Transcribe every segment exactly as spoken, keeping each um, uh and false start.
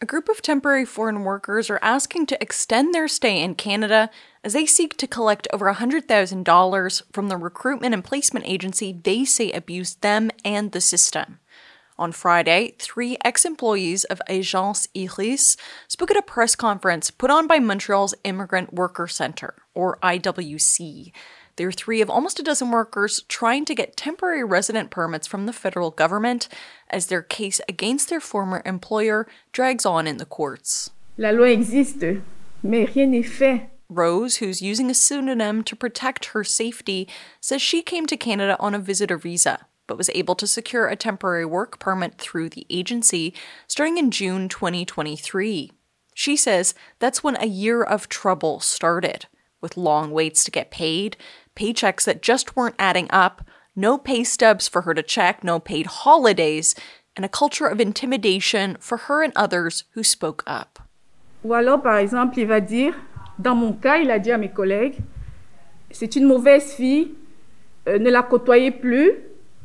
A group of temporary foreign workers are asking to extend their stay in Canada as they seek to collect over one hundred thousand dollars from the recruitment and placement agency they say abused them and the system. On Friday, three ex-employees of Agence Iris spoke at a press conference put on by Montreal's Immigrant Worker Centre, or I W C. They're three of almost a dozen workers trying to get temporary resident permits from the federal government as their case against their former employer drags on in the courts. La loi existe, mais rien n'est fait. Rose, who's using a pseudonym to protect her safety, says she came to Canada on a visitor visa, but was able to secure a temporary work permit through the agency starting in June twenty twenty-three. She says that's when a year of trouble started, with long waits to get paid, paychecks that just weren't adding up, no pay stubs for her to check, no paid holidays, and a culture of intimidation for her and others who spoke up. Ou alors, par exemple, il va dire, dans mon cas, il a dit à mes collègues, c'est une mauvaise fille, euh, ne la côtoyez plus,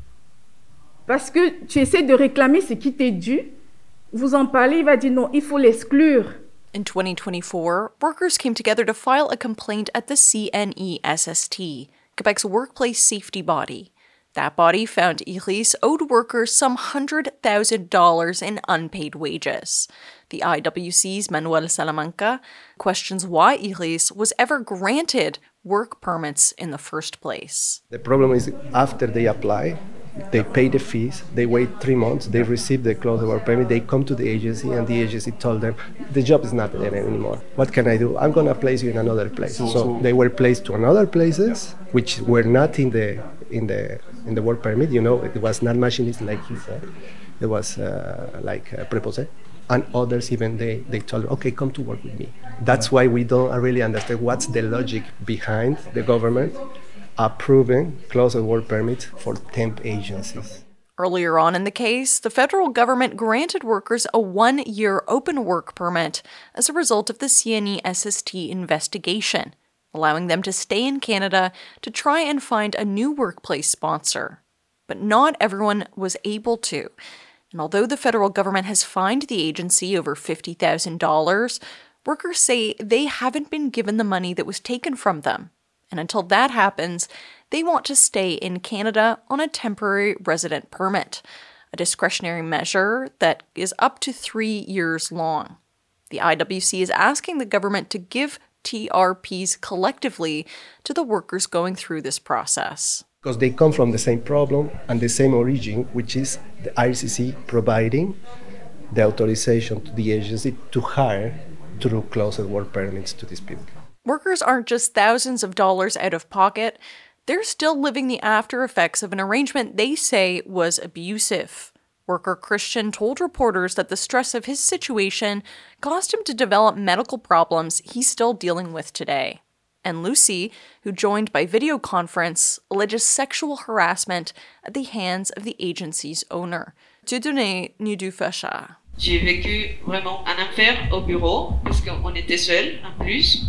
parce que tu essaies de réclamer ce qui t'est dû. Vous en parlez, il va dire non, il faut l'exclure. In twenty twenty-four, workers came together to file a complaint at the C N E S S T, Quebec's workplace safety body. That body found Iris owed workers some one hundred thousand dollars in unpaid wages. The I W C's Manuel Salamanca questions why Iris was ever granted work permits in the first place. The problem is after they apply, they pay the fees, they wait three months, they receive the closed work permit, they come to the agency and the agency told them, the job is not there anymore. What can I do? I'm going to place you in another place. So, so they were placed to another places, which were not in the in the in the work permit. You know, it was not machinist like he said. It was uh, like uh, preposé. And others even they, they told them, okay, come to work with me. That's why we don't really understand what's the logic behind the government approving closed work permits for temp agencies. Earlier on in the case, the federal government granted workers a one-year open work permit as a result of the C N E S S T investigation, allowing them to stay in Canada to try and find a new workplace sponsor. But not everyone was able to. And although the federal government has fined the agency over fifty thousand dollars, workers say they haven't been given the money that was taken from them. And until that happens, they want to stay in Canada on a temporary resident permit, a discretionary measure that is up to three years long. The I W C is asking the government to give T R Ps collectively to the workers going through this process. Because they come from the same problem and the same origin, which is the I C C providing the authorization to the agency to hire through closed work permits to these people. Workers aren't just thousands of dollars out of pocket, they're still living the after effects of an arrangement they say was abusive. Worker Christian told reporters that the stress of his situation caused him to develop medical problems he's still dealing with today. And Lucy, who joined by video conference, alleges sexual harassment at the hands of the agency's owner, Dieudonné Nidoufachard. J'ai vécu vraiment un enfer au bureau parce qu'on était seuls en plus.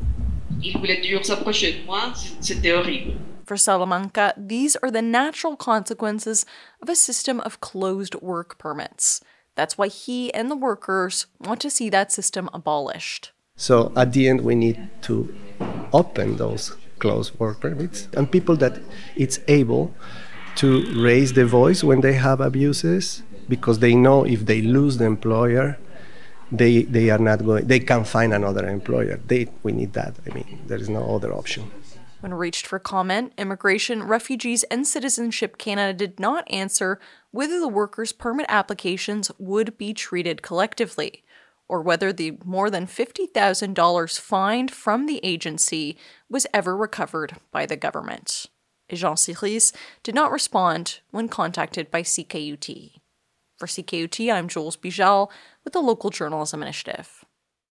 Il voulait toujours s'approcher de moi, c'était horrible. For Salamanca, these are the natural consequences of a system of closed work permits. That's why he and the workers want to see that system abolished. So at the end, we need to open those closed work permits and people that it's able to raise the voice when they have abuses, because they know if they lose the employer, they they are not going, they can find another employer. They we need that. I mean, there is no other option. When reached for comment, Immigration, Refugees and Citizenship Canada did not answer whether the workers' permit applications would be treated collectively, or whether the more than fifty thousand dollars fined from the agency was ever recovered by the government. Agence Iris did not respond when contacted by C K U T. For C K U T, I'm Jules Bijal with the Local Journalism Initiative.